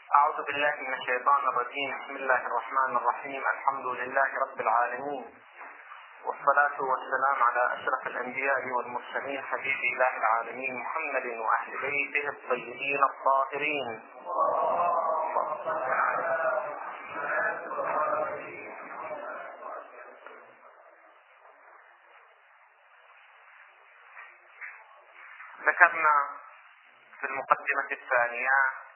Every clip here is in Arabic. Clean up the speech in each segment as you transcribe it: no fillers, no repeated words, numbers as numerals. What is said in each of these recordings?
أعوذ بالله من الشيطان الرجيم. بسم الله الرحمن الرحيم. الحمد لله رب العالمين، والصلاة والسلام على أشرف الأنبياء والمرسلين، حبيب الله العالمين محمد وأهل بيته الطيبين الطاهرين. ذكرنا في المقدمة الثانية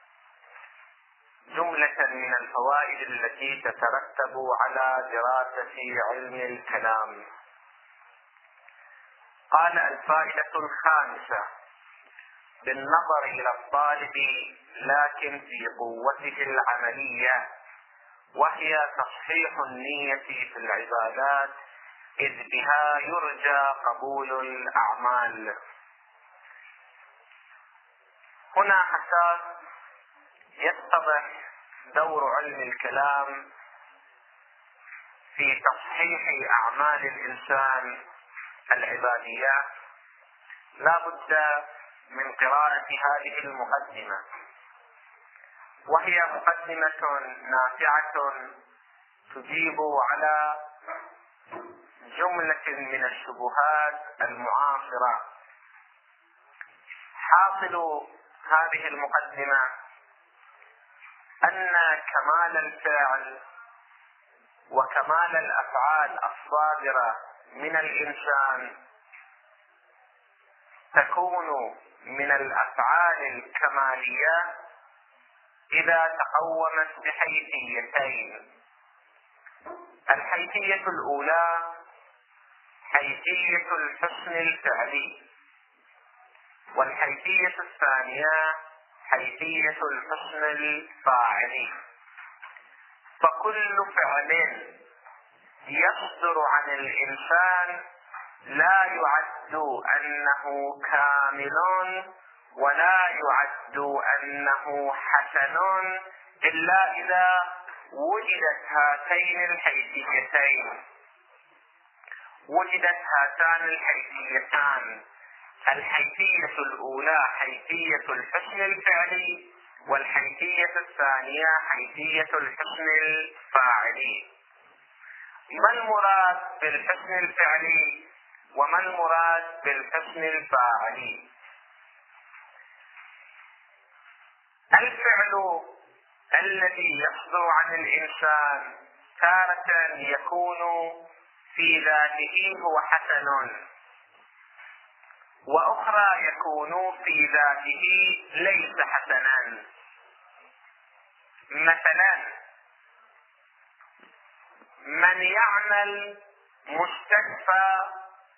جملة من الفوائد التي تترتب على دراسة علم الكلام. قال: الفائدة الخامسة بالنظر إلى الطالب لكن في قوته العملية، وهي تصحيح النية في العبادات، إذ بها يرجى قبول الأعمال. هنا حتى يتضح دور علم الكلام في تصحيح أعمال الإنسان العبادية، لا بد من قراءة هذه المقدمة، وهي مقدمة نافعة تجيب على جملة من الشبهات المعاصرة. حاصل هذه المقدمة أن كمال الفعل وكمال الأفعال الصادرة من الإنسان تكون من الأفعال الكمالية إذا تقومت بحيثيتين. الحيثية الأولى حيثية الحسن الفعلي، والحيثية الثانية حيثية الحسن الفاعلي. فكل فعل يصدر عن الإنسان لا يعد أنه كامل ولا يعد أنه حسن إلا إذا وجدت هاتين الحيثيتين. وجدت هاتان الحيثيتان: الحيثية الأولى حيثية الحسن الفعلي، والحيثية الثانية حيثية الحسن الفاعلي. ما المراد بالحسن الفعلي وما المراد بالحسن الفاعلي؟ الفعل الذي يصدر عن الإنسان تارة يكون في ذاته هو حسن، وأخرى يكون في ذاته ليس حسنا. مثلا من يعمل مستشفى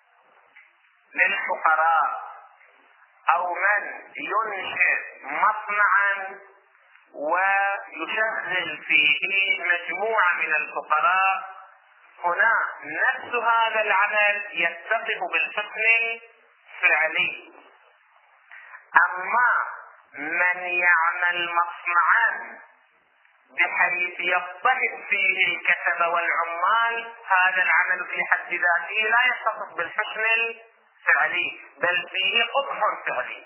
للفقراء، أو من ينشئ مصنعا ويشغل فيه مجموعة من الفقراء، هنا نفس هذا العمل يتصف بالحسن الفعلي. أما من يعمل مصنعا بحيث يضطهد فيه الكسب والعمال، هذا العمل في حد ذاته لا يتصف بالحسن الفعلي، بل فيه قبح فعلي.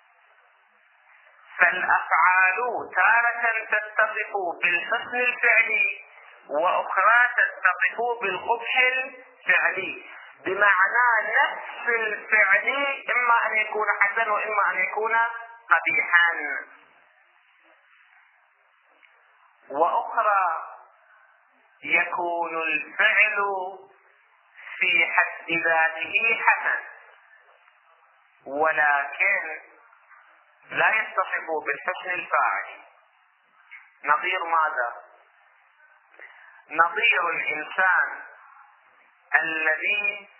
فالأفعال تارة تتصف بالحسن الفعلي، وأخرى تتصف بالقبح الفعلي، بمعنى نفس الفعل إما أن يكون حسن وإما أن يكون قبيحا. وأخرى يكون الفعل في حد ذاته حسن، ولكن لا يتصف بالحسن الفاعل. نظير ماذا؟ نظير الإنسان الذي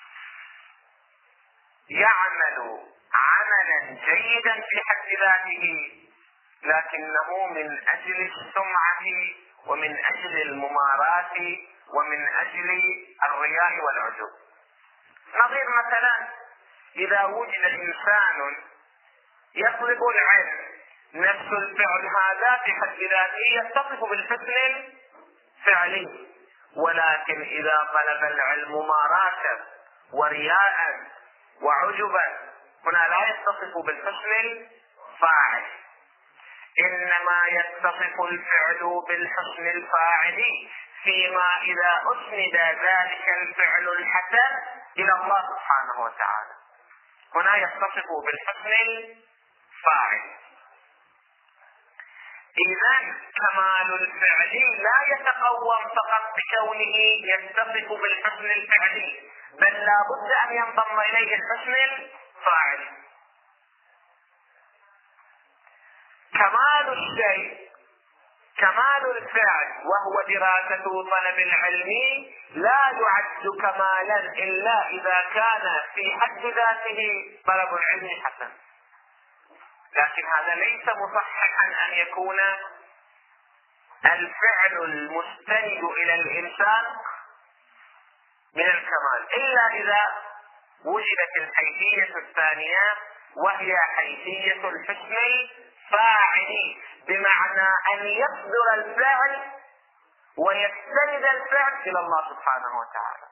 يعمل عملا جيدا في حد ذاته، لكنه من أجل السمعة ومن أجل المماراة ومن أجل الرياء والعجب. نظير مثلا إذا وجد إنسان يطلب العلم، نفس الفعل هذا في حد ذاته يتصف بالحسن الفعلي، ولكن إذا طلب العلم مماراة ورياء وعجبا، هنا لا يتصف بالحسن الفاعل. إنما يتصف الفعل بالحسن الفاعل فيما إذا أسند ذلك الفعل الحسن إلى الله سبحانه وتعالى. هنا يتصف بالحسن الفاعل. إذن كمال الفعل لا يتقوم فقط بكونه يتصف بالحسن الفعلي، بل لا بد أن ينضم إليه الحسن الفاعل. كمال الشيء، كمال الفعل وهو دراسة طلب العلم، لا يعد كمالا إلا إذا كان في حد ذاته طلب العلم حسن. لكن هذا ليس مصححا أن يكون الفعل المستند إلى الإنسان من الكمال، إلا إذا وجدت الحيثية الثانية وهي حيثية الحسن الفاعل، بمعنى أن يصدر الفعل ويستند الفعل إلى الله سبحانه وتعالى.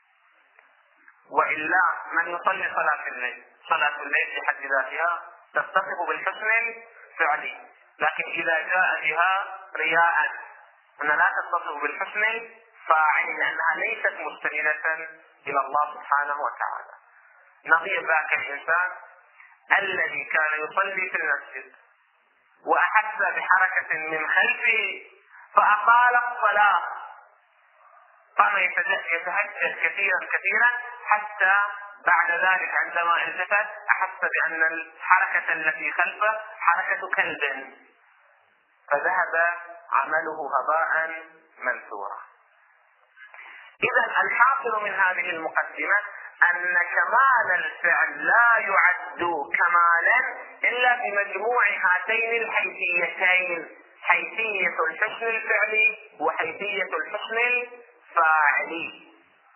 وإلا من يصلي صلاة الليل، صلاة الليل في حد ذاتها تتصف بالحسن الفعلي، لكن إذا جاء بها رياء أنها لا تتصف بالحسن الفاعل لأنها ليست مستندة إلى الله سبحانه وتعالى. نظير ذاك الإنسان الذي كان يصلي في المسجد وأحس بحركة من خلفه فأطال الصلاة، قام يتهجد كثيرا حتى بعد ذلك عندما التفت أحس بأن الحركة التي خلفه حركة كلب، فذهب عمله هباء منثورا. إذا الحاصل من هذه المقدمة أن كمال الفعل لا يعد كمالا إلا بمجموع هاتين الحيثيتين، حيثية الحسن الفعلي وحيثية الحسن الفاعلي.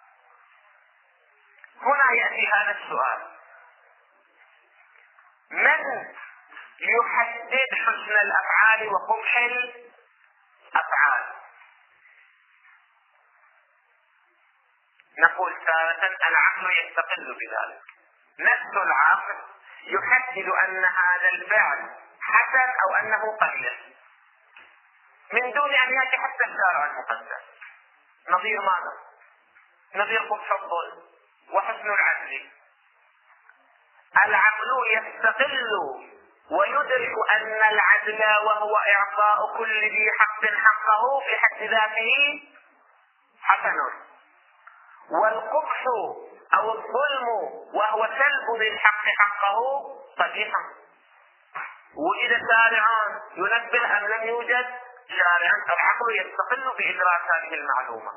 هنا يأتي هذا السؤال: من يحدد حسن الأفعال وقبح الأفعال؟ نقول تارة العقل يستقل بذلك، نفس العقل يحدد أن هذا الفعل حسن أو أنه قبيح من دون أن يأتي حتى الشارع المقدس. نظير ماذا؟ نظير قبح الظلم وحسن العدل. العقل يستقل ويدرك أن العدل وهو إعطاء كل ذي حق حقه في حد ذاته حسن، والقبح أو الظلم وهو سلب ذي الحق حقه قبيح. وجد شارع ينبه أم لم يوجد شارع، العقل يستقل بإدراك هذه المعلومة.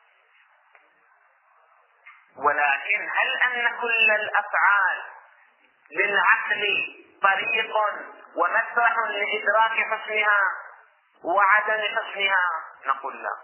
ولكن هل أن كل الأفعال للعقل طريق ومسرح لإدراك حسنها وعدم حسنها؟ نقول لا،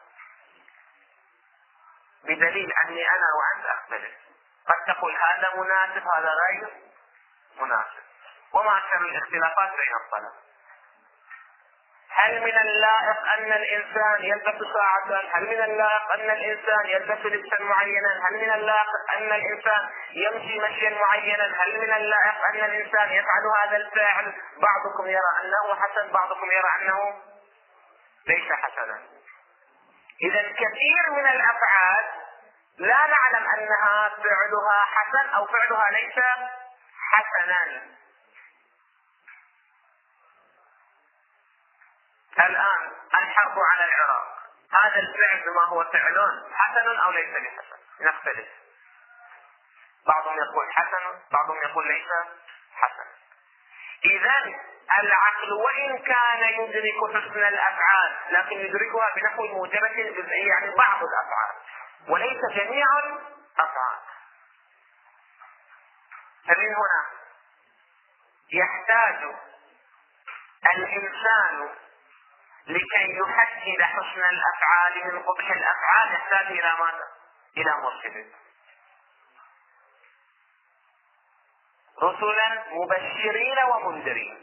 بدليل أني أنا وأنت أختلف. قد تقول هذا مناسب هذا غير مناسب، وما أكثر الاختلافات بين الطلب. هل من اللائق أن الإنسان يلبس ساعة؟ هل من اللائق أن الإنسان يلبس لبسا معينا؟ هل من اللائق أن الإنسان يمشي مشيا معينا؟ هل من اللائق أن الإنسان يفعل هذا الفعل؟ بعضكم يرى أنه حسن، بعضكم يرى أنه ليس حسنا. إذا كثير من الأفعال لا نعلم أنها فعلها حسن أو فعلها ليس حسنا. الآن الحرب على العراق، هذا الفعل بما هو فعل حسن أو ليس بحسن؟ نختلف، بعضهم يقول حسن، بعضهم يقول ليس حسن. إذن العقل وإن كان يدرك حسن الأفعال لكن يدركها بنحو موجبة جزئية، يعني بعض الأفعال وليس جميع الأفعال. فمن هنا يحتاج الإنسان لكي يحدد حسن الأفعال من قبح الأفعال يحتاج إلى ماذا؟ إلى مرشد. رسلا مبشرين ومنذرين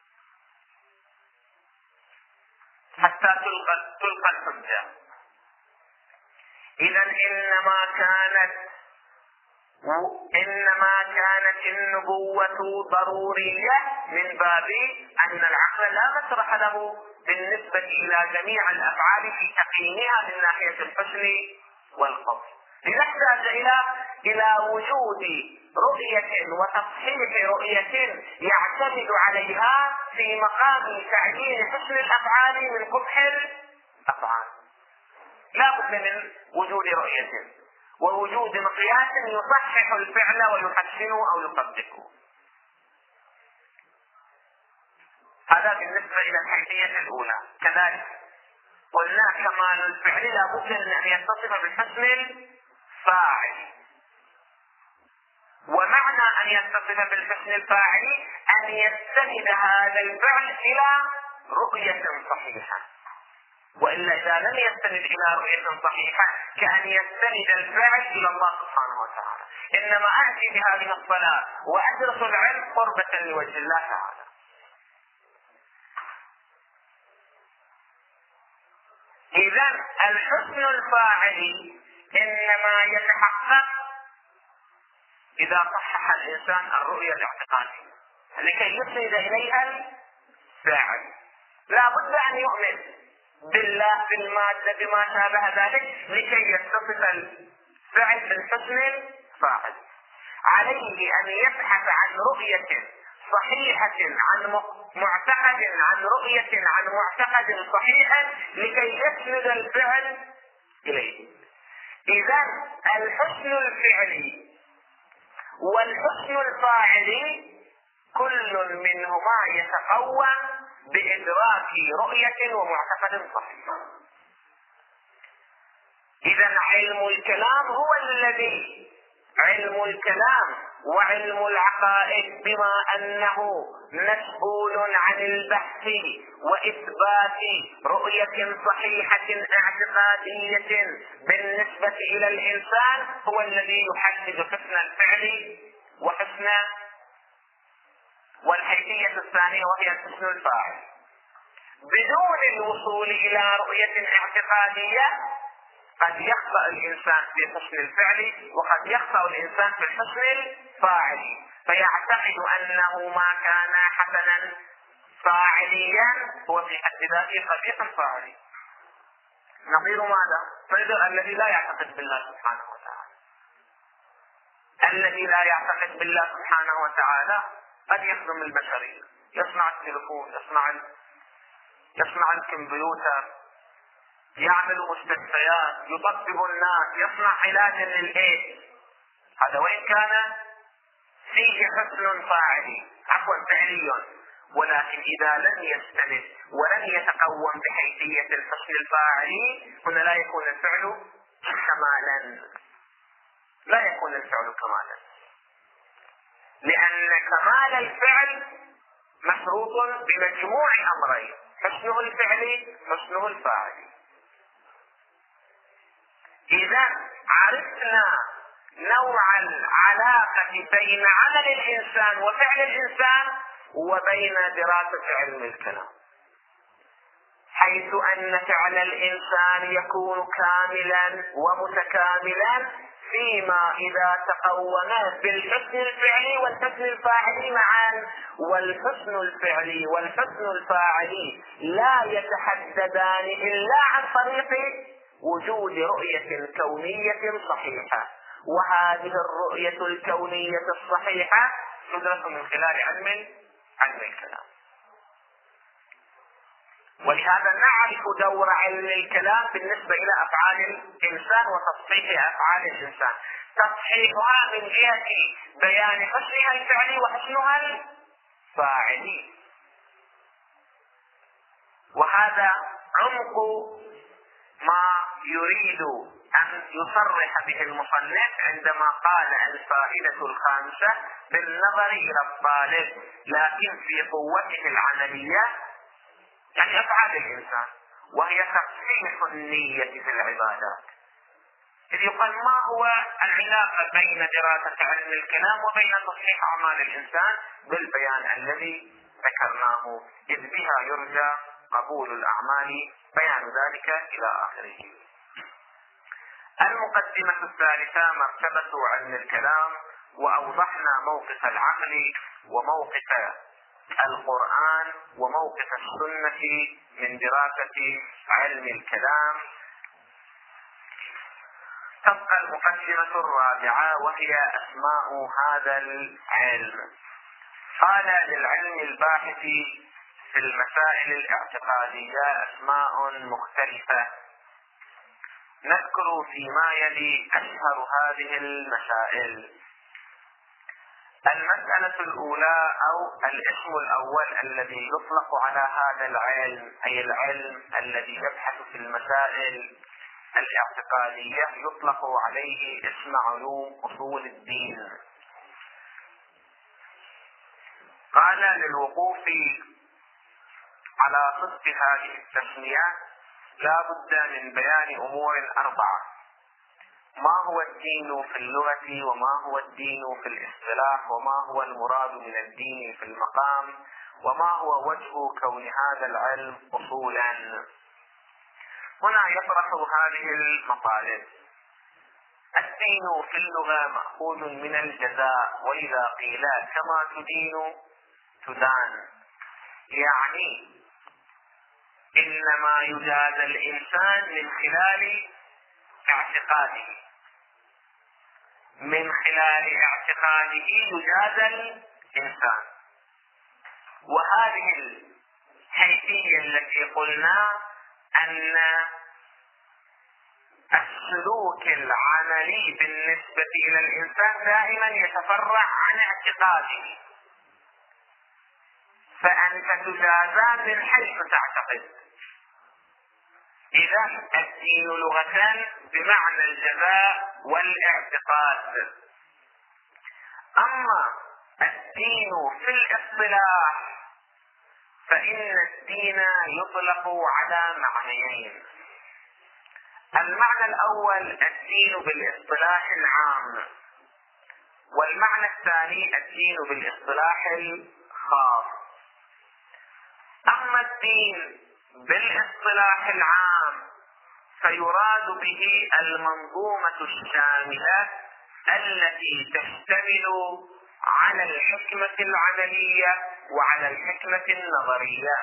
حتى تلقى الحجة. إذا إنما كانت إنما كانت النبوة ضرورية من باب أن العقل لا مسرح له بالنسبة إلى جميع الأفعال في تقييمها من ناحية الحسن والقبح، لنحتاج إلى وجود رؤية وتصحيح رؤية يعتمد عليها في مقام تعيين حسن الأفعال من قبح الأفعال. لا بد من وجود رؤية ووجود مقياس يصحح الفعل ويحسنه أو يقبحه. هذا بالنسبة إلى الحيثية الأولى. كذلك قلنا كمال الفعل لا بد من أن يتصف بالحسن الفاعل، ومعنى أن يتصف بالحسن الفاعل أن يستند هذا الفعل إلى رؤية صحيحة، وإلا إذا لم يستند إلى رؤية صحيحة كأن يستند الفعل إلى الله سبحانه وتعالى. إنما أأتي بهذه الصلاة وأدرس العلم قربة لوجه الله تعالى. إذن الحسن الفاعل إنما يتحقق إذا صحح الإنسان الرؤية الاعتقادية لكي يسند إليها الفاعل. لا بد أن يؤمن بالله بالمادة بما شابه ذلك لكي يتصف الفعل بالحسن الفاعل. عليه أن يبحث عن رؤية صحيحة عن معتقد عن رؤية عن معتقد صحيح لكي يسند الفعل إليه. إذن الحسن الفعلي والحسن الفاعلي كل منهما يتقوى بإدراك رؤية ومعتقد صحيح. إذن علم الكلام وعلم العقائد بما أنه مسؤول عن البحث وإثبات رؤية صحيحة اعتقادية بالنسبة إلى الإنسان هو الذي يحدد حسن الفعل وحسن والحيثية الثانية وهي الحسن الفاعل. بدون الوصول إلى رؤية اعتقادية قد يخطأ الإنسان في حسن الفعل وقد يخطأ الإنسان في الحسن الفاعل، فيعتقد أنه ما كان حسنا فاعليا هو في حد ذاته قبيحا فاعلي. نظير ماذا؟ نظير الذي لا يعتقد بالله سبحانه وتعالى. الذي لا يعتقد بالله سبحانه وتعالى قد يخدم البشرية، يصنع التلفون، يصنع الكمبيوتر، يعمل مستشفيات، يطبب الناس، يصنع علاجا للإيدز. هذا وإن كان فيه حسن فاعلي فعلي، ولكن إذا لم يستند ولم يتقوم بحيثية الحسن الفاعلي هنا لا يكون الفعل كمالا، لأن كمال الفعل مشروط بمجموع أمرين: حسنه الفعلي حسنه الفاعلي. إذا عرفنا نوع العلاقة بين عمل الإنسان وفعل الإنسان وبين دراسة علم الكلام، حيث أن فعل الإنسان يكون كاملا ومتكاملا فيما إذا تقوما بالحسن الفعلي والحسن الفاعلي معا، والحسن الفعلي والحسن الفاعلي لا يتحددان إلا عن طريق وجود رؤية كونية صحيحة، وهذه الرؤية الكونية الصحيحة تدرس من خلال علم الكلام. ولهذا نعرف دور علم الكلام بالنسبة إلى أفعال الإنسان وتصحيح أفعال الإنسان، تصحيحها من جهة بيان حسنها الفعلي وحسنها الفاعلي. وهذا عمق ما يريد أن يصرح به المصنف عندما قال الفائدة الخامسة بالنظر إلى الطالب لكن في قوته العملية، يعني أفعال الإنسان، وهي تصحيح النية في العبادات. إذ يقال ما هو العلاقة بين دراسة علم الكلام وبين تصحيح أعمال الإنسان؟ بالبيان الذي ذكرناه، إذ بها يرجى قبول الأعمال، بيان ذلك إلى آخره. المقدمة الثالثة مرتبة علم الكلام، وأوضحنا موقف العقل وموقف القرآن وموقف السنة من دراسة علم الكلام. تبقى المقدمة الرابعة وهي أسماء هذا العلم. قال للعلم الباحث في المسائل الاعتقادية أسماء مختلفة، نذكر فيما يلي أشهر هذه المسائل. المسألة الأولى أو الاسم الأول الذي يطلق على هذا العلم، أي العلم الذي يبحث في المسائل الاعتقادية، يطلق عليه اسم علوم أصول الدين. قال للوقوف على صدق هذه التسمية لا بد من بيان أمور أربعة: ما هو الدين في اللغة، وما هو الدين في الاصطلاح، وما هو المراد من الدين في المقام، وما هو وجه كون هذا العلم أصولا. هنا يطرح هذه المطالب. الدين في اللغة مأخوذ من الجزاء، وإذا قيل كما تدين تدان، يعني إنما يجازى الإنسان من خلال اعتقاده، من خلال اعتقاده يجازى الإنسان. وهذه الحيثية التي قلنا أن السلوك العملي بالنسبة إلى الإنسان دائما يتفرع عن اعتقاده، فأنت تجازى من حيث تعتقد. إذا الدين لغة بمعنى الجزاء والاعتقاد. أما الدين في الاصطلاح فإن الدين يطلق على معنيين: المعنى الأول الدين بالاصطلاح العام، والمعنى الثاني الدين بالاصطلاح الخاص. أما الدين بالاصطلاح العام فيراد به المنظومة الشاملة التي تشتمل على الحكمة العملية وعلى الحكمة النظرية.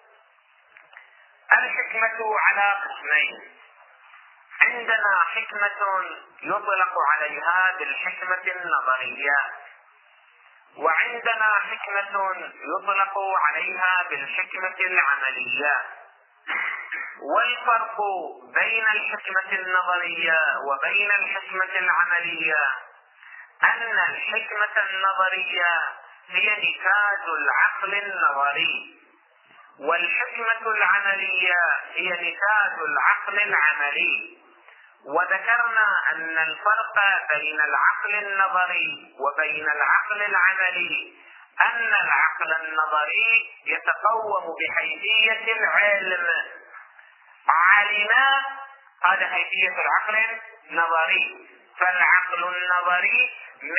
الحكمة على قسمين: عندنا حكمة يطلق عليها بالحكمة النظرية، وعندنا حكمة يطلق عليها بالحكمة العملية. والفرق بين الحكمة النظرية وبين الحكمة العملية أن الحكمة النظرية هي نتاج العقل النظري، والحكمة العملية هي نتاج العقل العملي. وذكرنا أن الفرق بين العقل النظري وبين العقل العملي أن العقل النظري يتقوم بحيثية العلم، علم، هذا حيثية العقل النظري، فالعقل النظري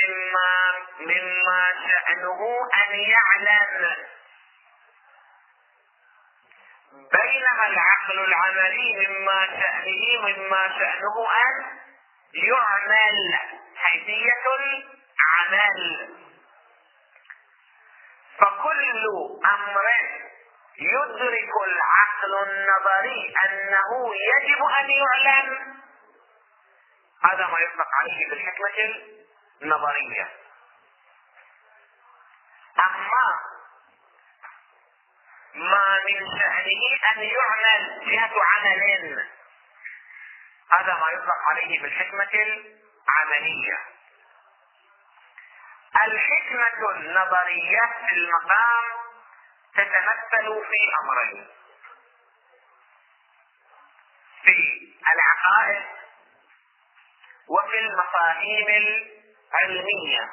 مما شأنه أن يعلم، بينما العقل العملي مما شأنه أن يعمل، حيثية العمل. فكل أمر يدرك العقل النظري أنه يجب أن يعلم، هذا ما يطلق عليه بالحكمة النظرية. أما ما من شأنه أن يعمل جهة عمل، هذا ما يطلق عليه بالحكمة العملية. الحكمة النظرية في المقام تتمثل في أمرين: في العقائد وفي المفاهيم العلمية.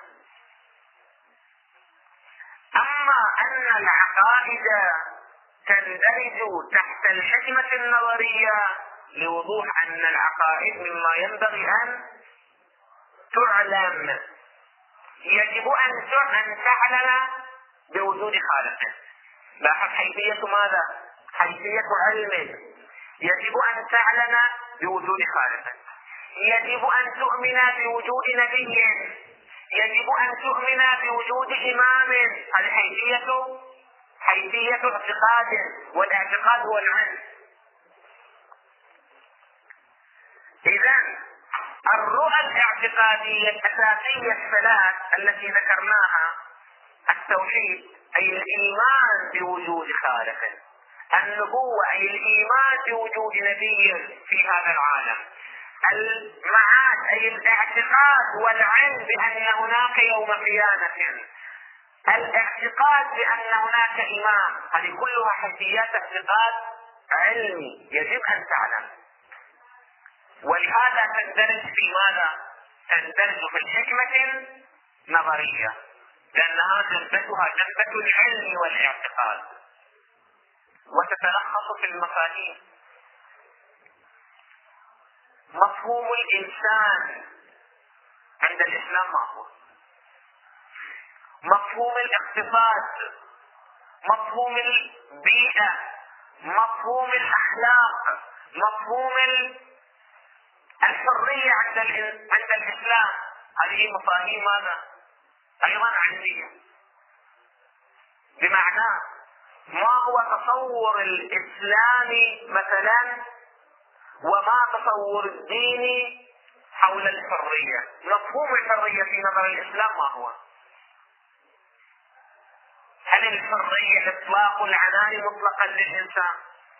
أما أن العقائد تندرج تحت الحكمة النظرية لوضوح أن العقائد مما ينبغي أن تعلم، يجب أن تعلم بوجود خالق. لاحظ حيثية ماذا؟ حيثية علم، يجب أن تعلم بوجود خالق. يجب أن تؤمن بوجود نبي، يجب أن تؤمن بوجود إمام. هذه حيثية اعتقاد، والاعتقاد هو العلم. إذن الرؤى الاعتقادية الأساسية الثلاث التي ذكرناها: التوحيد أي الإيمان بوجود خالق، النبوة أي الإيمان بوجود نبي في هذا العالم، المعاد أي الاعتقاد والعلم بأن هناك يوم قيامة، الاعتقاد بأن هناك إمام. هذه كلها حيثيات اعتقاد علمي يجب أن تعلم. ولهذا تندرج في ماذا؟ تندرج في الحكمة نظرية، لأنها جنبتها جنبة العلم والاعتقاد، وتتلخص في المفاهيم. مفهوم الإنسان عند الإسلام ما هو؟ مفهوم الاقتصاد، مفهوم البيئة، مفهوم الأخلاق، مفهوم الحرية عند الإسلام. هذه مفاهيم ماذا؟ أيضا علمية. بمعنى ما هو تصور الإسلام مثلا، وما تصور الدين حول الحرية؟ مفهوم الحرية في نظر الإسلام ما هو؟ هل الحرية إطلاق العنان مطلقا للإنسان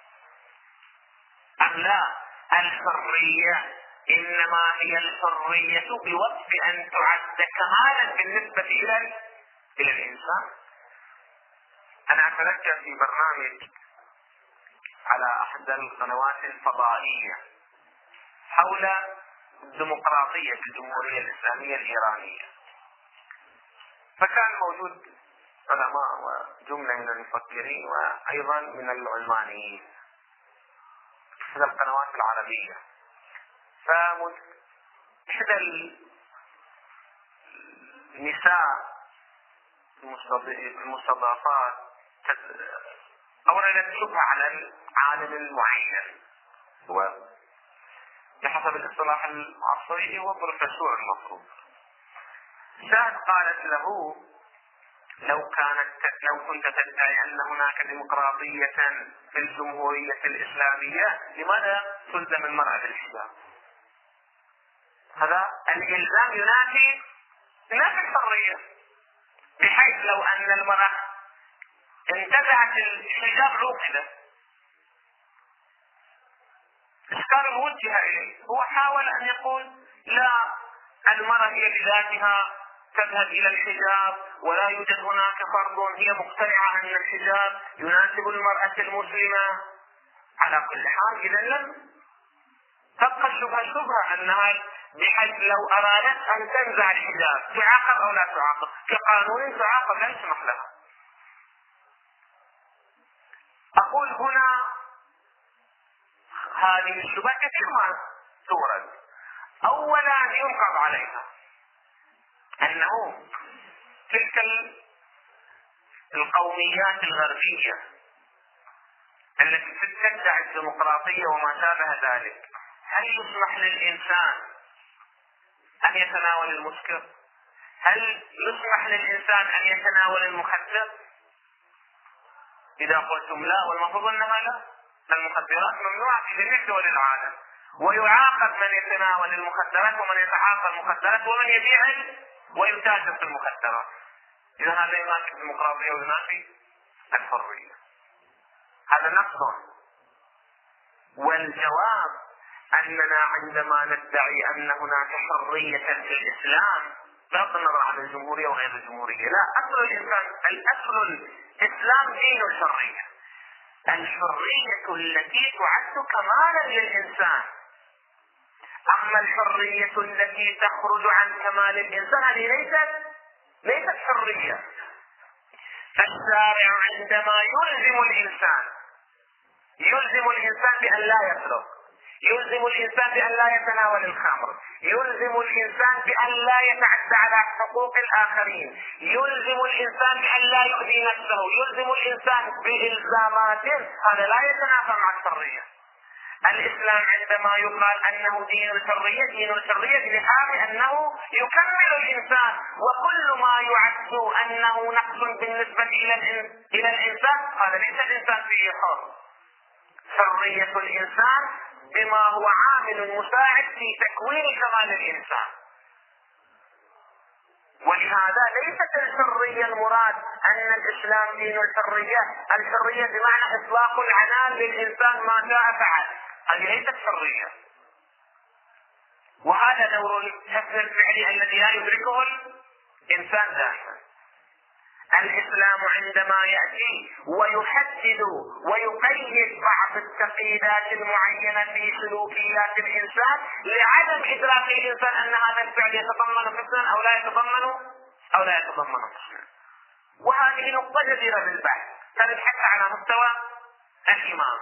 أم لا؟ الحرية إنما هي الحرية بوصف أن تعد كمالا بالنسبة إلى الإنسان. أنا أتذكر في برنامج على أحد القنوات الفضائية حول الديمقراطية في الجمهورية الإسلامية الإيرانية، فكان موجود علماء وجملة من المفكرين وأيضا من العلمانيين في القنوات العربية. فإحدى النساء المستضافات أوردت شبهة على العالم المعين، هو بحسب الاصطلاح العصري هو بروفيسور المفروض. قالت له: لو كنت تدعي أن هناك ديمقراطية في الجمهورية الإسلامية، لماذا تلزم المرأة بالحجاب؟ هذا الإلزام ينافي الحرية، بحيث لو أن المرأة انتزعت الحجاب عوقبت. إشكال موجه إليه، هو حاول أن يقول: لا، المرأة هي بذاتها تذهب إلى الحجاب، ولا يوجد هناك فرض، هي مقتنعة أن الحجاب يناسب المرأة المسلمة. على كل حال إذا لم تبقى الشبهة أنها بحيث لو أرادت أن تنزع الحجاب تعاقب أو لا تعاقب، كقانون تعاقب لا يسمح لها. أقول هنا هذه الشبهة كثير ما تورد. أولا ينقض عليها أنه تلك القوميات الغربية التي تدعي الديمقراطية وما شابه ذلك، هل يسمح للإنسان أن يتناول المسكر؟ هل يسمح للإنسان أن يتناول المخدر؟ إذا قلتم لا، والمفروض أنها لا، المخدرات ممنوعة في جميع دول العالم، ويعاقب من يتناول المخدرات ومن يتعاطى المخدرات ومن يبيع ويتاجر في المخدرات. إذا هذا ينافي الديمقراطية وينافي الحرية، هذا نقص. والجواب أننا عندما ندعي أن هناك حرية في الإسلام بغض النظر عن الجمهورية وغير الجمهورية، لا، أصل الإنسان، الأصل الإسلام دين الحرية، الحرية التي تعد كمالا للإنسان. أما الحرية التي تخرج عن كمال الإنسان هذه ليست حرية. الشارع عندما يلزم الإنسان بأن لا يسرق، يلزم الإنسان بأن لا يتناول الخمر، يلزم الإنسان بأن لا يتعدى على حقوق الآخرين، يلزم الإنسان بأن لا يؤذي نفسه، يلزم الإنسان بإلزامات، هذا لا يتنافى مع الحرية. الإسلام عندما يقال أنه دين الحرية، دين الحرية بحال أنه يكمل الإنسان، وكل ما يعد أنه نقص بالنسبة إلى الإنسان هذا ليس الإنسان فيه حر. حرية الإنسان بما هو عامل مساعد في تكوين كمال الإنسان. ولهذا ليست الحرية المراد أن الإسلام دين الحرية، الحرية بمعنى إطلاق العنان للإنسان ما شاء فعل، هذه ليست حرية. وهذا دور الحسن الفعلي الذي لا يدركه الإنسان دائما. الإسلام عندما يأتي ويحدد ويقيد بعض التقييدات المعينة في سلوكيات الإنسان لعدم إدراك الإنسان أن هذا الفعل يتضمن حسنا أو لا يتضمن حسنا. وهذه نقطة جديرة بالبحث، سنبحث على مستوى الإمامة،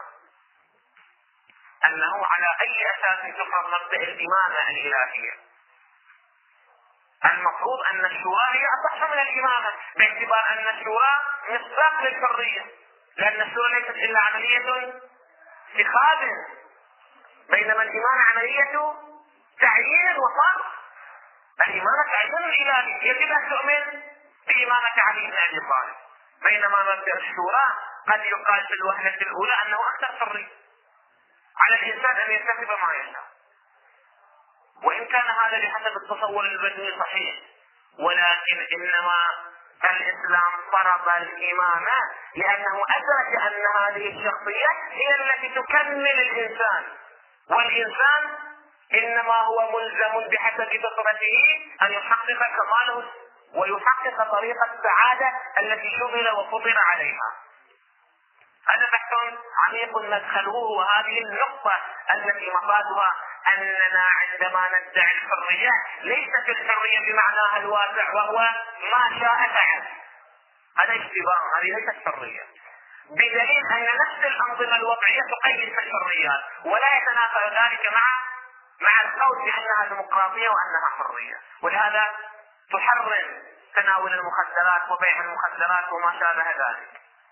أنه على أي أساس تفرض مبدأ الإمامة الإلهية. المفروض أن الشورى هي أصح من الإمامة، باعتبار أن الشورى مصداق للحرية، لأن الشورى ليست إلا عملية اتخاذ، بينما الإمامة عملية تعيين وفرض. الإمامة تعيين الإلهي، يجب أن تؤمن بإمامة علي بن أبي طالب، بينما مبدأ الشورى قد يقال في الوهلة الأولى أنه أكثر حرية، على الإنسان أن يرتكب ما يشاء، وإن كان هذا بحسب التصور البدني صحيح، ولكن إنما الإسلام فرض الإمامة لأنه أدرك أن هذه الشخصية هي التي تكمل الإنسان، والإنسان إنما هو ملزم بحسب فطرته أن يحقق كماله ويحقق طريقة السعادة التي شغل وفطر عليها. هذا بحث عميق مدخله، وهذه النقطة التي مفادها أننا عندما ندعي الحرية ليست الحرية بمعناها الواسع وهو ما شاء فعل، هذا اشتباه، هذه ليست حرية، بدليل أن نفس الأنظمة الوضعية تقيد في الحريات ولا يتنافى ذلك مع القول بأنها ديمقراطية وأنها حرية. ولهذا تحرم تناول المخدرات وبيع المخدرات وما شابه ذلك.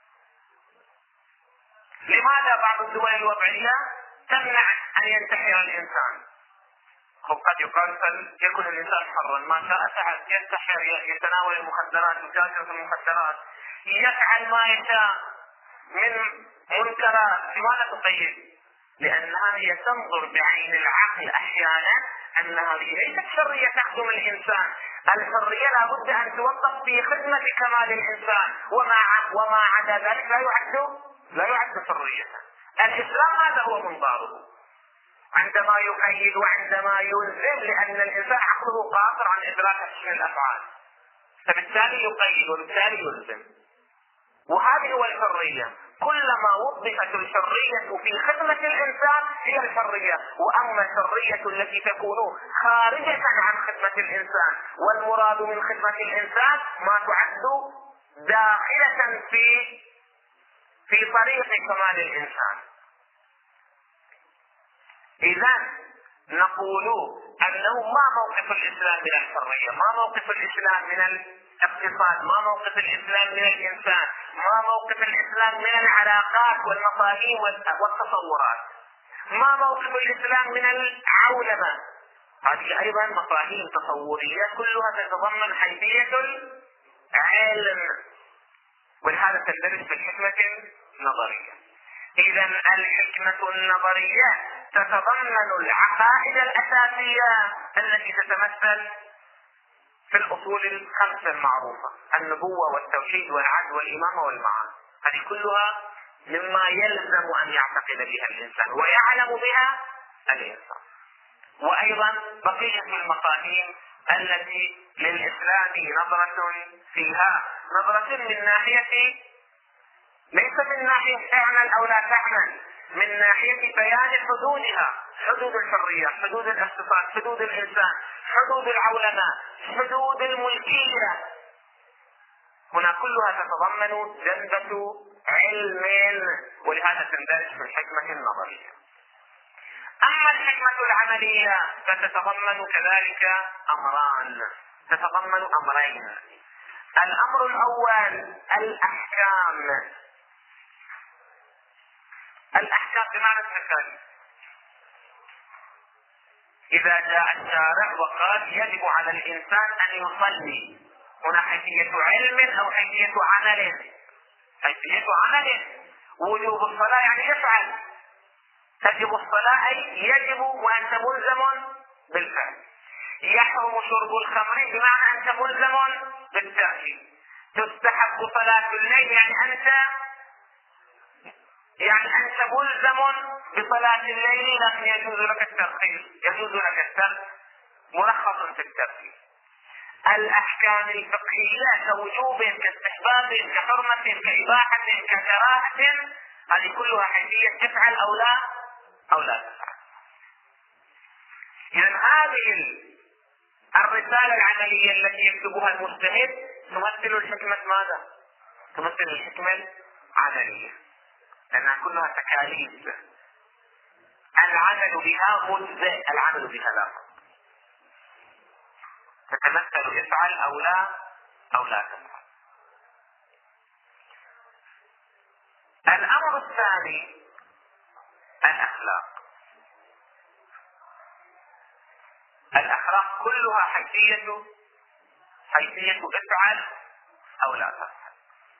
لماذا بعض الدول الوضعية تمنع أن ينتحر الإنسان؟ قد يقال يكون الإنسان حرا ما شاء فعل، ينتحر، يتناول المخدرات، يتاجر في المخدرات، يفعل ما يشاء من منكرات. لماذا تقيد؟ لأنها هي تنظر بعين العقل أحيانا أن هذه ليست حرية تخدم الإنسان، الحرية لابد أن توظف في خدمة كمال الإنسان، وما عدا ذلك لا يعد حرية. الإسلام هذا هو منظاره عندما يقيد وعندما يلزم، لأن الإنسان عقله قاصر عن إدراك حسن الأفعال، فبالتالي يقيد وبالتالي يلزم. وهذه هو الحرية، كلما وظفت الحرية في خدمة الإنسان هي الحرية. وأما الحرية التي تكون خارجة عن خدمة الإنسان، والمراد من خدمة الإنسان ما تعد داخلة في طريق كمال الإنسان. إذن نقول أنه ما موقف الإسلام من الحرية، ما موقف الإسلام من الاقتصاد، ما موقف الإسلام من الإنسان، ما موقف الإسلام من العلاقات والمفاهيم والتصورات، ما موقف الإسلام من العولمة. هذه أيضا مفاهيم تصورية كلها تتضمن حيثية العلم، ولهذا تندرج في الحكمة النظرية. إذن الحكمة النظرية تتضمن العقائد الأساسية التي تتمثل في الأصول الخمسة المعروفة: النبوة والتوحيد والعدل والإمامة والمعاد. هذه كلها مما يلزم أن يعتقد بها الإنسان ويعلم بها الإنسان. وأيضا بقية المفاهيم التي للإسلام نظرة فيها، نظرة من ناحية ليس من ناحية تعمل أو لا تعمل، من ناحية بيان حدودها، حدود الحرية، حدود الاقتصاد، حدود الإنسان، حدود العولمة، حدود الملكية. هنا كلها تتضمن جنبة علم، ولهذا تندرج في الحكمة النظرية. أما الحكمة العملية فتتضمن كذلك تتضمن أمرين. الأمر الأول الأحكام بمعنى التكاليف. إذا جاء الشارع وقال يجب على الإنسان أن يصلي، هنا حيثية علم أو حيثية عمل؟ حيثية عمل. وجوب الصلاة يعني يفعل، تجب الصلاة أي يجب وأنت ملزم بالفعل. يحرم شرب الخمر بمعنى أنت ملزم بالترك. تستحب صلاة الليل يعني أنت ملزم بصلاة الليل، لكن يجوز لك الترخيص، يجوز لك الترك، مرخص في الترك. الأحكام الفقهية كوجوب كاستحباب كحرمة كإباحة ككراهة، هذه كلها حيثية تفعل أو لا تفعل. إذن هذه الرسالة العملية التي يكتبها المجتهد تمثل الحكمة ماذا؟ تمثل الحكمة العملية، لأنها كلها تكاليف العمل بها مجزئ، العمل بها لا، تتمثل افعل أو لا تفعل. الأمر الثاني الأخلاق. الأخلاق كلها حيثية افعل أو لا تفعل.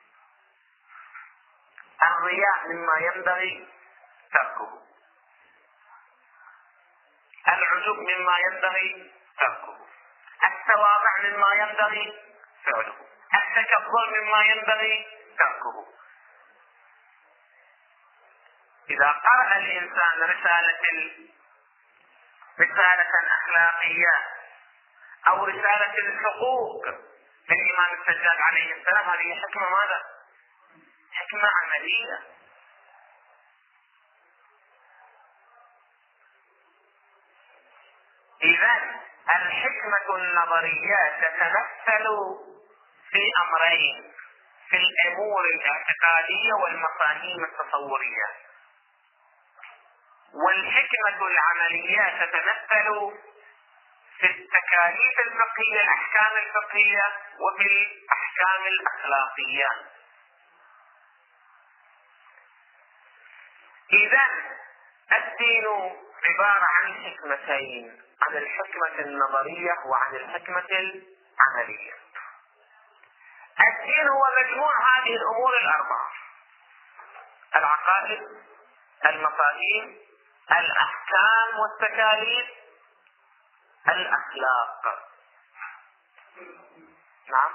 الرياء مما ينبغي تركه، العجب مما ينبغي تركه، التواضع مما ينبغي فعله، التكبر مما ينبغي تركه. إذا قرأ الإنسان رسالة أخلاقية أو رسالة الحقوق للإمام السجاد عليه السلام، هذه حكمة ماذا؟ حكمة عملية. إذن الحكمة النظرية تتمثل في أمرين، في الأمور الاعتقادية والمفاهيم التصورية، والحكمة العملية تتمثل في التكاليف الفقهية، الأحكام الفقهية، وفي الأحكام الأخلاقية. إذن الدين عبارة عن حكمتين، عن الحكمة النظرية وعن الحكمة العملية. الدين هو مجموع هذه الأمور الأربعة: العقائد، المفاهيم، الأحكام والتكاليف، الأخلاق. نعم،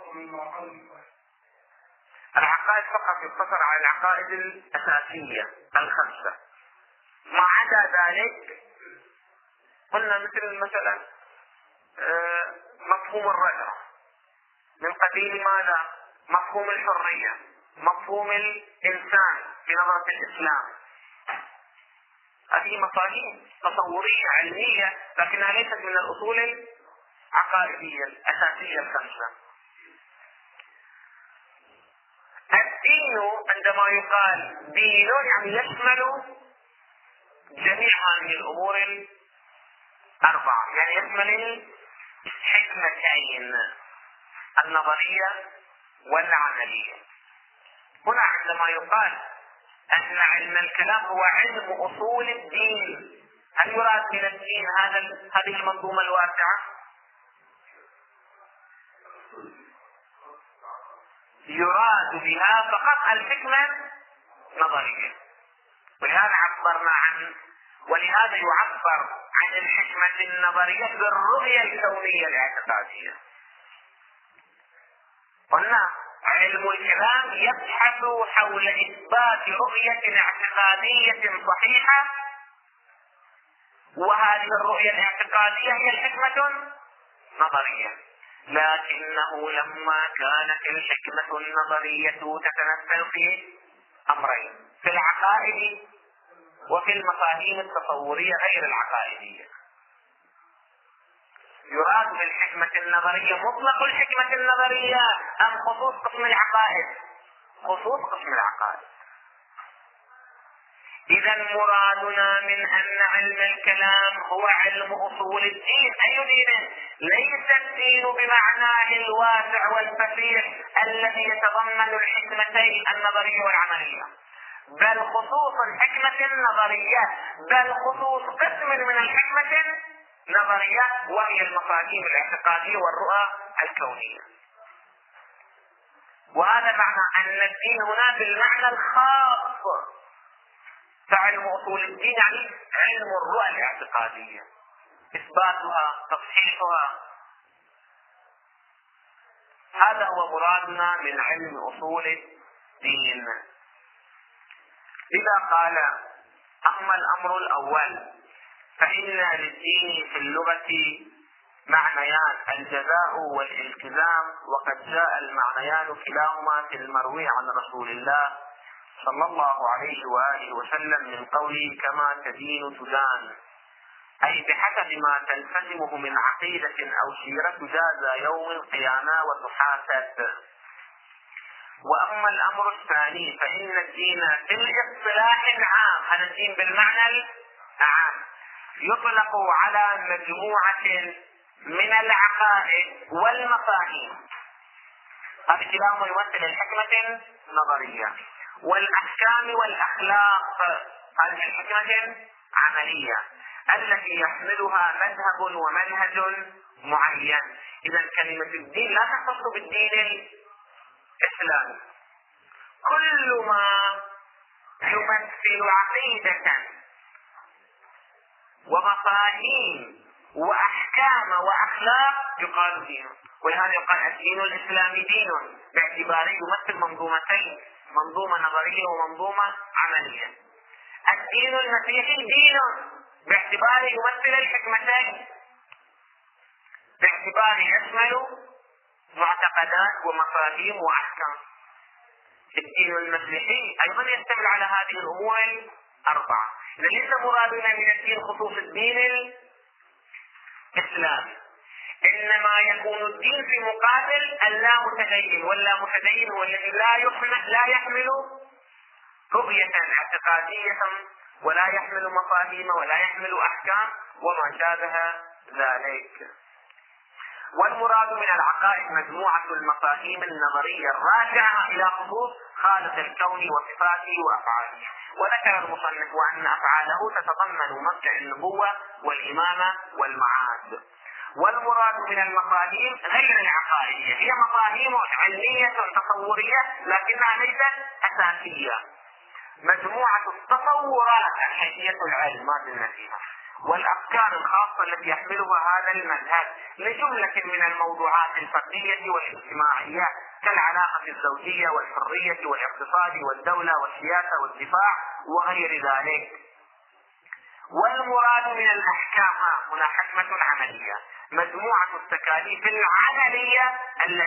العقائد فقط يقتصر على العقائد الأساسية الخمسة، ما عدا ذلك قلنا مثلا مفهوم الرجعة، من قبيل ماذا؟ مفهوم الحرية، مفهوم الإنسان بنظرة الإسلام. هذه مفاهيم تصورية علمية، لكنها ليست من الأصول العقائدية الأساسية الخمسة. الدين عندما يقال دين يعني يشمل جميع هذه الأمور الأربعة، يعني يشمل الحكمتين النظرية والعملية. هنا عندما يقال أن علم الكلام هو علم أصول الدين، هل يراد من الدين هذه المنظومة الواسعة؟ يراد بها فقط الحكمة النظرية، ولهذا يعبر عن الحكمة النظرية بالرؤية الكونية الاعتقادية. قلنا علم الكلام يبحث حول إثبات رؤية اعتقادية صحيحة، وهذه الرؤية الاعتقادية هي الحكمة النظرية. لكنه لما كانت الحكمة النظرية تتمثل في أمرين، في العقائد وفي المفاهيم التصورية غير العقائدية، يراد بالحكمة النظرية مطلق الحكمة النظرية أم خصوص قسم العقائد؟ خصوص قسم العقائد. إذا مرادنا من أن علم الكلام هو علم أصول الدين. أي دين؟ ليس الدين بمعناه الواسع والفسيح الذي يتضمن الحكمتين النظرية والعملية، بل خصوص الحكمة النظرية، بل خصوص قسم من الحكمة نظرية، وهي المفاهيم الاعتقادية والرؤى الكونية. وهذا معنى أن الدين هنا بالمعنى الخاص، فعلم أصول الدين يعني علم الرؤى الاعتقادية، إثباتها، تصحيحها. هذا هو مرادنا من علم أصول الدين. إذا قال: أما الأمر الأول فإن للدين في اللغة معنيان: الجزاء والالتزام، وقد جاء المعنيان كلاهما في المروي عن رسول الله صلى الله عليه وآله وسلم من قوله: كما تدين تدان، أي بحسب ما تلتزمه من عقيدة أو سيرة تجازى يوم القيامة وتحاسب. وأما الأمر الثاني فإن الدين في الاصطلاح العام، هذا الدين بالمعنى العام، يطلق على مجموعة من العقائد والمفاهيم، هذه كلاهما يمثل الحكمة النظرية، والأحكام والأخلاق، هذه الحكمة عملية التي يحملها مذهب ومنهج معين. إذا كلمة الدين لا تختص بالدين الإسلامي، كل ما يمثل عقيدة ومفاهيم وأحكام وأخلاق يقال دين. ولهذا يقال الدين الإسلامي دين، باعتباره يمثل منظومتين: منظومة نظرية ومنظومة عملية. الدين المسيحي دين باعتباره يمثل الحكمتين، باعتباره يشمل معتقدات ومفاهيم وأحكام. الدين المسيحي أيضا يشتمل على هذه الأمور الأربعة. ليس مرادنا من الدين خصوص الدين الإسلامي، إنما يكون الدين في مقابل اللا متدين، واللا متدين هو الذي لا يحمل رؤية اعتقادية ولا يحمل مفاهيم ولا يحمل أحكام وما شابه ذلك. والمراد من العقائد مجموعة المفاهيم النظرية الراجعة إلى خصوص خالق الكون وصفاته وأفعاله. وذكر المصنف أن أفعاله تتضمن مبدأ النبوة والإمامة والمعاد. والمراد من المفاهيم غير العقائدية، هي مفاهيم علمية تصورية لكنها ليست أساسية، مجموعة التصورات الحيثية العلم ما زلنا فيها، والأفكار الخاصة التي يحملها هذا المذهب لجملة من الموضوعات الفردية والاجتماعية كالعلاقة الزوجية والحرية والاقتصاد والدولة والسياسة والدفاع وغير ذلك. والمراد من الأحكام هنا حكمة عملية، مجموعة التكاليف العملية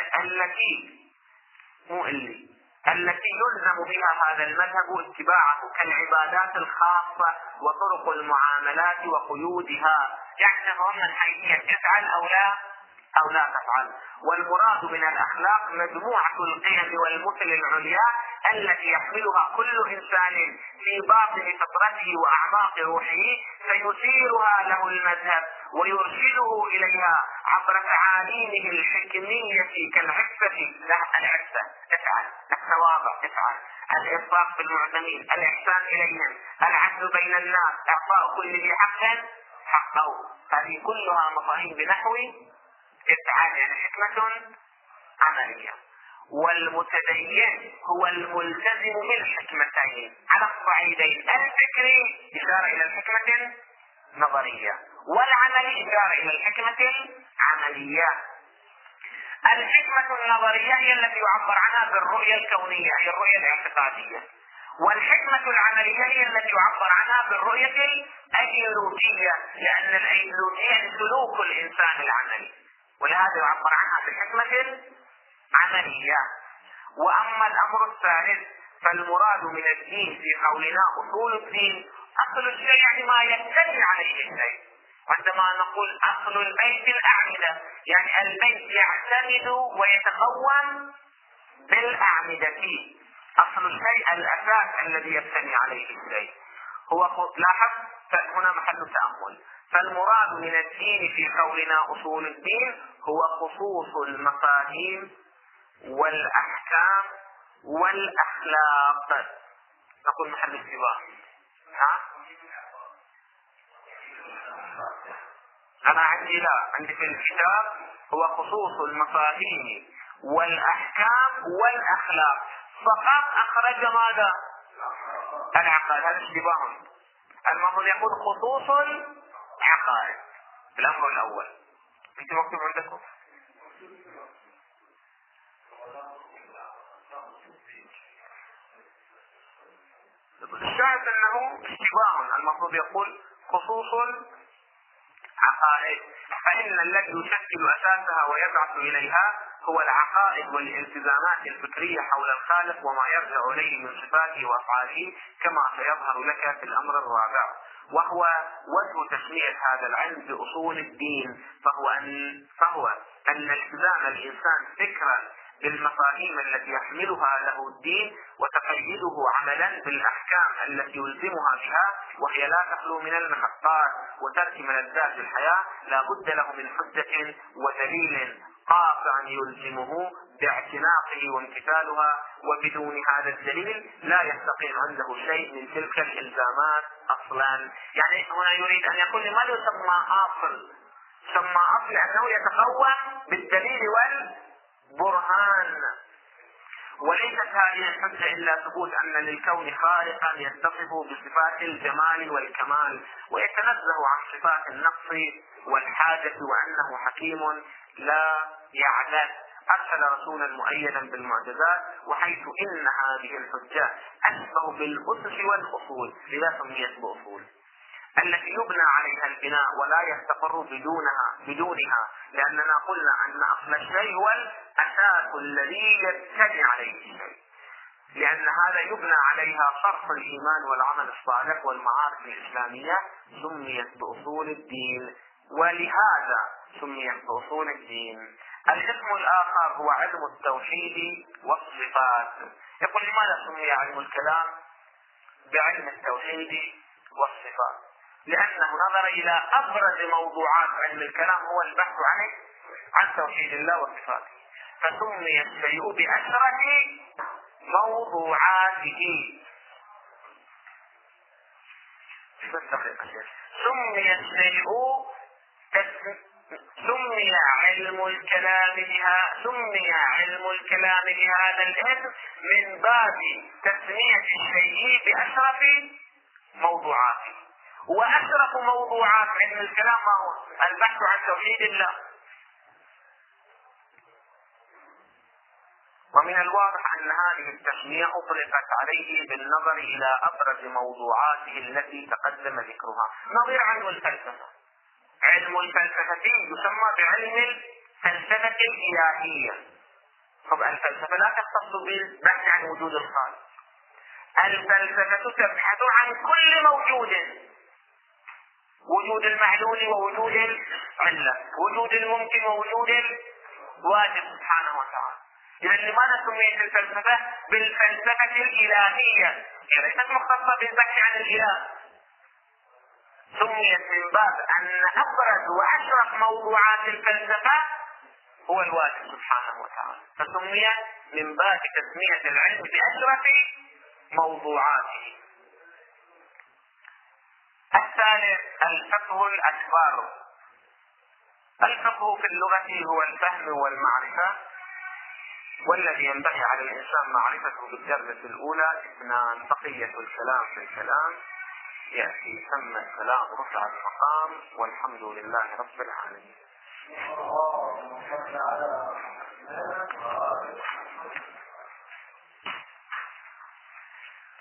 التي يلزم بها هذا المذهب اتباعه، كالعبادات الخاصة وطرق المعاملات وقيودها، يعني تتضمن حيثية تفعل أو لا تفعل. والمراد من الأخلاق مجموعة القيم والمثل العليا التي يحملها كل إنسان في باطن فطرته وأعماق روحه، فيثيرها له المذهب ويرشده إليها عبر تعاليمه الحكمية كالعفة، العفة افعل، التواضع افعل، الإنفاق بالمعدمين، الإحسان إليهم، العدل بين الناس، إعطاء كل ذي حق حقه. هذه كلها مفاهيم بنحو افعال، يعني حكمة عملية. والمتدين هو الملتزم بالحكمتين على الصعيدين: الفكري إشارة إلى الحكمة النظرية، والعملي إشارة إلى الحكمة العملية. الحكمة النظرية هي التي يعبر عنها بالرؤية الكونية، أي الرؤية الاعتقادية، والحكمة العملية هي التي يعبر عنها بالرؤية الأيديولوجية، لأن الأيديولوجية يعني سلوك الإنسان العملي، ولهذا يعبر عنها بالحكمة العملية. وأما الأمر الثالث فالمراد من الدين في قولنا أصول الدين، أصل الشيء يعني ما يبتني عليه الشيء. عندما نقول أصل البيت الأعمدة، يعني البيت يعتمد ويتقوم بالأعمدة، أصل الشيء الأساس الذي يبتني عليه الشيء. لاحظ هنا محل التأمل. فالمراد من الدين في قولنا أصول الدين هو خصوص المفاهيم والأحكام والأخلاق. نقول محل السباق. أنا عندي لا، عندي في الكتاب هو خصوص المفاهيم والأحكام والأخلاق فقط أخرج ماذا؟ العقائد. هذا اشتباه. المفروض يقول خصوص العقائد الأمر الأول. أنت مكتوب عندكم؟ الشاهد أنه اشتباه. المفروض يقول خصوص عقائد، فإن التي يشكل أساسها ويبعث إليها هو العقائد والالتزامات الفكرية حول الخالق وما يرجع إليه من صفاته وأفعاله كما سيظهر لك في الأمر الرابع، وهو وجه تسمية هذا العلم بأصول الدين، فهو أن التزام الإنسان فكرا بالمفاهيم التي يحملها له الدين وتقيده عملا بالأحكام التي يلزمها بها، وهي لا تخلو من المحقات وترك ملذات الحياة، لا بد له من حجة ودليل قاطع يلزمه باعتناقه وامتثالها، وبدون هذا الدليل لا يستقيم عنده شيء من تلك الإلزامات أصلا. يعني هنا يريد أن يقول لماذا يسمى أصل؟ سمى أصل لأنه يتقوى بالدليل والبرهان، وليست هذه الحجة إلا ثبوت أن للكون خالقا يتصف بصفات الجمال والكمال ويتنزه عن صفات النقص والحاجة، وأنه حكيم لا يعجز. أرسل رسولا مؤيدا بالمعجزات، وحيث إن هذه الحجة أشبه بالأسس والأصول لذا سميت بأصول التي يبنى عليها البناء ولا يستقر بدونها، لأننا قلنا أن أصل الشيء هو الأساس الذي يبتني عليه الشيء، لأن هذا يبنى عليها صرف الإيمان والعمل الصالح والمعارف الإسلامية، سميت بأصول الدين، ولهذا سميت بأصول الدين. القسم الآخر هو علم التوحيد والصفات. يقول لماذا سمي علم الكلام بعلم التوحيد والصفات؟ لأنه نظر إلى أبرز موضوعات علم الكلام هو البحث عن توحيد الله وصفاته، فسمي الشيء بأشرف موضوعاته. سمي علم الكلام بهذا الاسم من باب تسمية الشيء بأشرف موضوعاته، وأشرف موضوعات علم الكلام ما هو؟ البحث عن توحيد الله. ومن الواضح أن هذه التسمية أطلقت عليه بالنظر إلى أبرز موضوعاته التي تقدم ذكرها، نظير علم الفلسفة. علم الفلسفة يسمى بعلم الفلسفة الإلهية. طب الفلسفة لا تختص بالبحث عن وجود الخالق، الفلسفة تبحث عن كل موجود، وجود المعلول ووجود العلة، وجود الممكن ووجود الواجب سبحانه وتعالى. إذا لماذا سميت الفلسفة بالفلسفة الإلهية؟ ليست مختصة بالبحث عن الإله، سميت من باب أن أبرز وأشرف موضوعات الفلسفة هو الواجب سبحانه وتعالى، فسمي من باب تسمية العلم بأشرف موضوعاته. الثالث الفقه الأكبر. الفقه في اللغة هو الفهم والمعرفة، والذي ينبغي على الإنسان معرفته بالدرجة الأولى اثنان: بقية الكلام في الكلام يأتي ثم الكلام رفع المقام، والحمد لله رب العالمين.